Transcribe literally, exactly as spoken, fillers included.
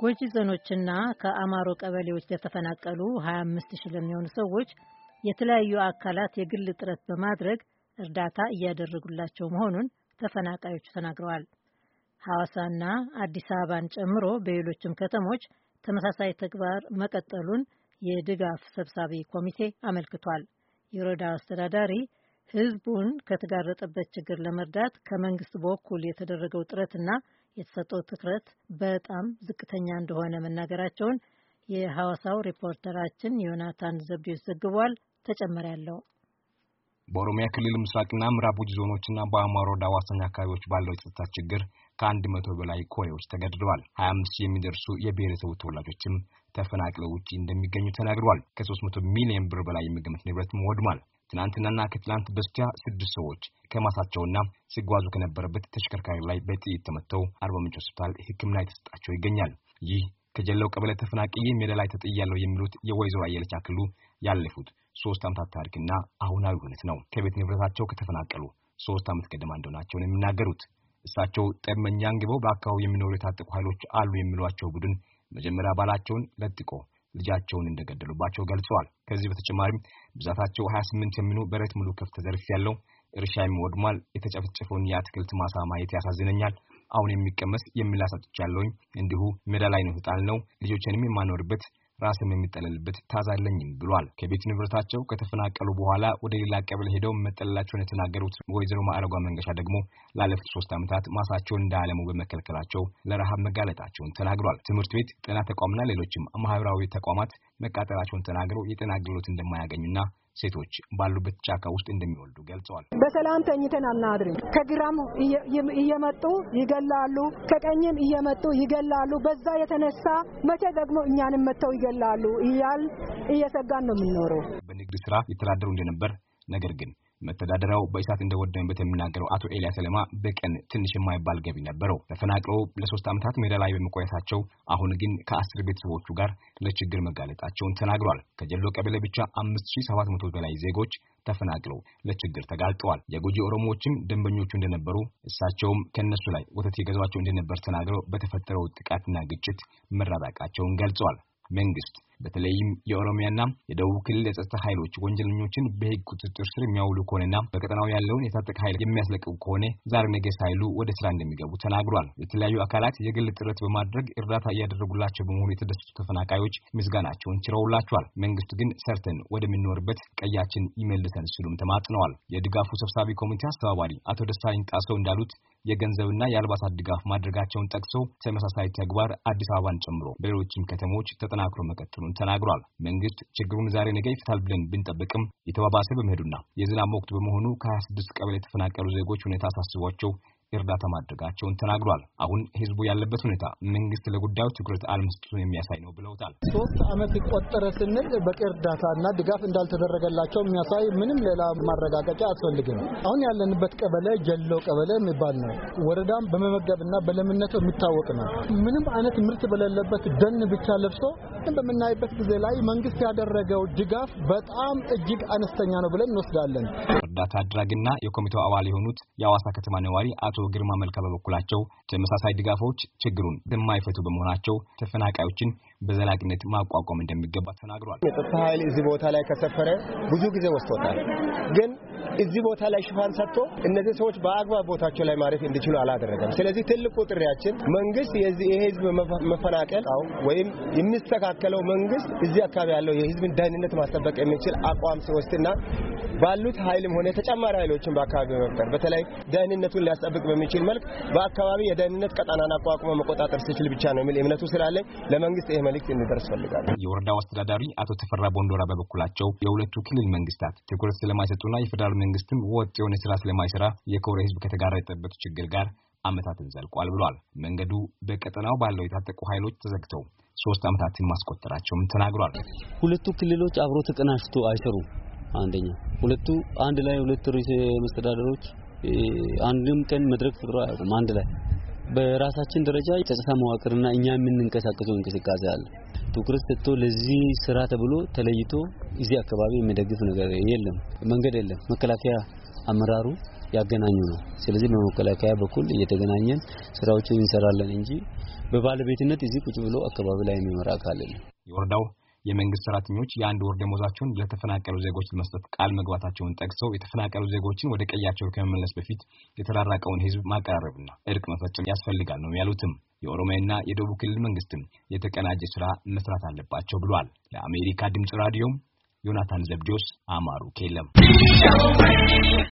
ከጎጂ ዞኖችና ከአማሮ ቀበሌዎች ለተፈናቀሉ ሃያ አምስት ሺህ ለሚሆኑ ሰዎች የተለያዩ አካላት የግል ጥረት በማድረግ እርዳታ እያደረጉላቸው መሆኑን ተፈናቃዮቹ ተናግረዋል። ሐዋሳና አዲስ አበባን ጨምሮ በሌሎችም ከተሞች ተመሳሳይ ተግባር መቀጠሉን የድጋፍ ሰብሳቢ ኮሚቴ አመልክቷል። የወረዳው አስተዳዳሪ ህዝቡን ከተጋረጠበት ችግር ለመርዳት ከመንግስት በኩል የተደረገው ጥረትና የተሰጠው ትኩረት በጣም ዝቅተኛ እንደሆነ መናገራቸውን የሐዋሳው ሪፖርተራችን ዮናታን ዘብዴዎስ ዘግቧል። ተጨማሪ ያለው በኦሮሚያ ክልል ምስራቅና ምዕራብ ጉጂ ዞኖችና በአማሮ ወረዳ ዋሳኝ አካባቢዎች ባለው የጸጥታ ችግር ከአንድ መቶ በላይ ኮሬዎች ተገድለዋል። ሃያ አምስት ሺህ የሚደርሱ የብሔረሰቡ ተወላጆችም ተፈናቅለው ውጪ እንደሚገኙ ተናግረዋል። ከሶስት መቶ ሚሊዮን ብር በላይ የሚገመት ንብረትም ወድሟል። ትናንትናና ከትላንት በስቲያ ስድስት ሰዎች ከማሳቸውና ሲጓዙ ከነበረበት ተሽከርካሪ ላይ በጥይት ተመተው አርባ ምንጭ ሆስፒታል ሕክምና የተሰጣቸው ይገኛል። ይህ ከጀለው ቀበሌ ተፈናቅዬ ሜዳ ላይ ተጥያለሁ የሚሉት የወይዘሮ አየለች አክሉ ያለፉት ሶስት አመታት ታሪክና አሁናዊ ሁኔታ ነው። ከቤት ንብረታቸው ከተፈናቀሉ ሶስት አመት ገደማ እንደሆናቸው ነው የሚናገሩት። እሳቸው ጠመንጃ አንግበው በአካባቢው የሚኖሩ የታጠቁ ኃይሎች አሉ የሚሏቸው ቡድን መጀመሪያ ባላቸውን ለጥቆ ልጃቸውን እንደገደሉባቸው ገልጸዋል። ከዚህ በተጨማሪም ብዛታቸው ሃያ ስምንት የሚሆኑ በረት ሙሉ ከፍተ ዘርፍ ያለው እርሻም ወድሟል። የተጨፈጨፈውን የአትክልት ማሳ ማየት ያሳዝነኛል። አሁን የሚቀመስ የሚላሳጥቻለሁኝ እንዲሁ ሜዳ ላይ ነው ተጣልነው ልጆችንም የማኖርበት ራስም የሚጠለልበት ታዛለኝም ብሏል። ከቤት ንብረታቸው ከተፈናቀሉ በኋላ ወደ ሌላ ቀበሌ ሄደው መጠለላቸውን የተናገሩት ወይዘሮ ማዕረጓ መንገሻ ደግሞ ላለፉት ሶስት አመታት ማሳቸውን እንዳያለሙ በመከልከላቸው ለረሃብ መጋለጣቸውን ተናግሯል። ትምህርት ቤት፣ ጤና ተቋምና ሌሎችም ማህበራዊ ተቋማት መቃጠላቸውን ተናግረው የጤና አገልግሎት እንደማያገኙና ሴቶች ባሉበት ጫካ ውስጥ እንደሚወልዱ ገልጸዋል። በሰላም ተኝተን አናድርም። ከግራም እየመጡ ይገላሉ፣ ከቀኝም እየመጡ ይገላሉ። በዛ የተነሳ መቼ ደግሞ እኛንም መተው ይገላሉ እያል እየሰጋን ነው የምንኖረው። በንግድ ስራ የተዳደሩ እንደነበር ነገር ግን መተዳደሪያው በእሳት እንደወደመበት የሚናገረው አቶ ኤልያስ ለማ በቀን ትንሽ የማይባል ገቢ ነበረው። ተፈናቅለው ለሶስት አመታት ሜዳ ላይ በመቆየታቸው አሁን ግን ከአስር ቤተሰቦቹ ጋር ለችግር መጋለጣቸውን ተናግሯል። ከጀሎ ቀበሌ ብቻ አምስት ሺህ ሰባት መቶ በላይ ዜጎች ተፈናቅለው ለችግር ተጋልጠዋል። የጉጂ ኦሮሞዎችም ደንበኞቹ እንደነበሩ እሳቸውም ከነሱ ላይ ወተት የገዛቸው እንደነበር ተናግረው በተፈጠረው ጥቃትና ግጭት መራራቃቸውን ገልጸዋል። መንግስት በተለይም የኦሮሚያና የደቡብ ክልል የጸጥታ ኃይሎች ወንጀለኞችን በህግ ቁጥጥር ስር የሚያውሉ ከሆነና በቀጠናው ያለውን የታጠቀ ኃይል የሚያስለቅቁ ከሆነ ዛሬ ነገ ሳይሉ ወደ ስራ እንደሚገቡ ተናግሯል። የተለያዩ አካላት የግል ጥረት በማድረግ እርዳታ እያደረጉላቸው በመሆኑ የተደሰቱ ተፈናቃዮች ምስጋናቸውን ችረውላቸዋል። መንግስት ግን ሰርተን ወደምንኖርበት ቀያችን ይመልሰን ሲሉም ተማጽነዋል። የድጋፉ ሰብሳቢ ኮሚቴ አስተባባሪ አቶ ደሳለኝ ጣሰው እንዳሉት የገንዘብና የአልባሳት ድጋፍ ማድረጋቸውን ጠቅሰው ተመሳሳይ ተግባር አዲስ አበባን ጨምሮ በሌሎችም ከተሞች ተጠናክሮ መቀጠሉን ተናግሯል። መንግስት ችግሩን ዛሬ ነገ ይፈታል ብለን ብንጠብቅም የተባባሰ በመሄዱና የዝናብ ወቅት በመሆኑ ከሃያ ስድስት ቀበሌ የተፈናቀሉ ዜጎች ሁኔታ አሳስቧቸው እርዳታ ማድረጋቸውን ተናግሯል። አሁን ህዝቡ ያለበት ሁኔታ መንግስት ለጉዳዩ ትኩረት አለመስጠቱን የሚያሳይ ነው ብለውታል። ሶስት አመት ይቆጠረ ስንል በቂ እርዳታና ድጋፍ እንዳልተደረገላቸው የሚያሳይ ምንም ሌላ ማረጋገጫ አያስፈልግም። አሁን ያለንበት ቀበሌ ጀሎ ቀበሌ የሚባል ነው። ወረዳም በመመገብና በለምነቱ የሚታወቅ ነው። ምንም አይነት ምርት በሌለበት ደን ብቻ ለብሶ በመናይበት ጊዜ ላይ መንግስት ያደረገው ድጋፍ በጣም እጅግ አነስተኛ ነው ብለን እንወስዳለን። እርዳታ አድራጊና የኮሚቴው አባል የሆኑት የሐዋሳ ከተማ ነዋሪ አቶ ግርማ መልካ በበኩላቸው ተመሳሳይ ድጋፎች ችግሩን የማይፈቱ በመሆናቸው ተፈናቃዮችን በዘላቂነት ማቋቋም እንደሚገባ ተናግሯል። የጸጥታ ኃይል እዚህ ቦታ ላይ ከሰፈረ ብዙ ጊዜ ወስቶታል። ግን እዚህ ቦታ ላይ ሽፋን ሰጥቶ እነዚህ ሰዎች በአግባብ ቦታቸው ላይ ማረፍ እንዲችሉ አላደረገም። ስለዚህ ትልቁ ጥሪያችን መንግስት የዚህ የህዝብ መፈናቀል ወይም የሚስተካከለው መንግስት እዚህ አካባቢ ያለው የህዝብን ደህንነት ማስጠበቅ የሚችል አቋም ሲወስድና ባሉት ኃይልም ሆነ ተጨማሪ ኃይሎችን በአካባቢ መፍጠር በተለይ ደህንነቱን ሊያስጠብቅ በሚችል መልክ በአካባቢ የደህንነት ቀጣናን አቋቁሞ መቆጣጠር ሲችል ብቻ ነው የሚል እምነቱ ስላለ ለመንግስት ይሄ መልእክት እንዲደርስ ፈልጋለሁ። የወረዳው አስተዳዳሪ አቶ ተፈራ ቦንዶራ በበኩላቸው የሁለቱ ክልል መንግስታት ትኩረት ስለማይሰጡና የፌደራል መንግስትም ወጥ የሆነ ስራ ስለማይሰራ የኮሬ ህዝብ ከተጋረጠበት ችግር ጋር አመታትን ዘልቋል ብሏል። መንገዱ በቀጠናው ባለው የታጠቁ ኃይሎች ተዘግተው ሶስት አመታትን ማስቆጠራቸውም ተናግሯል። ሁለቱ ክልሎች አብሮ ተቀናጅቶ አይሰሩ። አንደኛ ሁለቱ አንድ ላይ ሁለት ርዕሰ መስተዳድሮች አንድም ቀን መድረክ ፍጥሮ አያውቁም። አንድ ላይ በራሳችን ደረጃ የጸጥታ መዋቅርና እኛ የምንንቀሳቀሰው እንቅስቃሴ አለ። ትኩረት ሰጥቶ ለዚህ ስራ ተብሎ ተለይቶ እዚህ አካባቢ የሚደግፍ ነገር የለም፣ መንገድ የለም። መከላከያ አመራሩ ያገናኙ ነው። ስለዚህ በመከላከያ በኩል እየተገናኘን ስራዎችን እንሰራለን እንጂ በባለቤትነት እዚህ ቁጭ ብሎ አካባቢ ላይ የሚመራ አካል የለም። የወረዳው የመንግስት ሰራተኞች የአንድ ወር ደሞዛቸውን ለተፈናቀሉ ዜጎች ለመስጠት ቃል መግባታቸውን ጠቅሰው የተፈናቀሉ ዜጎችን ወደ ቀያቸው ከመመለስ በፊት የተራራቀውን ህዝብ ማቀራረብና እርቅ መፈጸም ያስፈልጋል ነው ያሉትም። የኦሮሚያና የደቡብ ክልል መንግስትም የተቀናጀ ስራ መስራት አለባቸው ብሏል። ለአሜሪካ ድምጽ ራዲዮ ዮናታን ዘብዲዮስ አማሩ ኬለም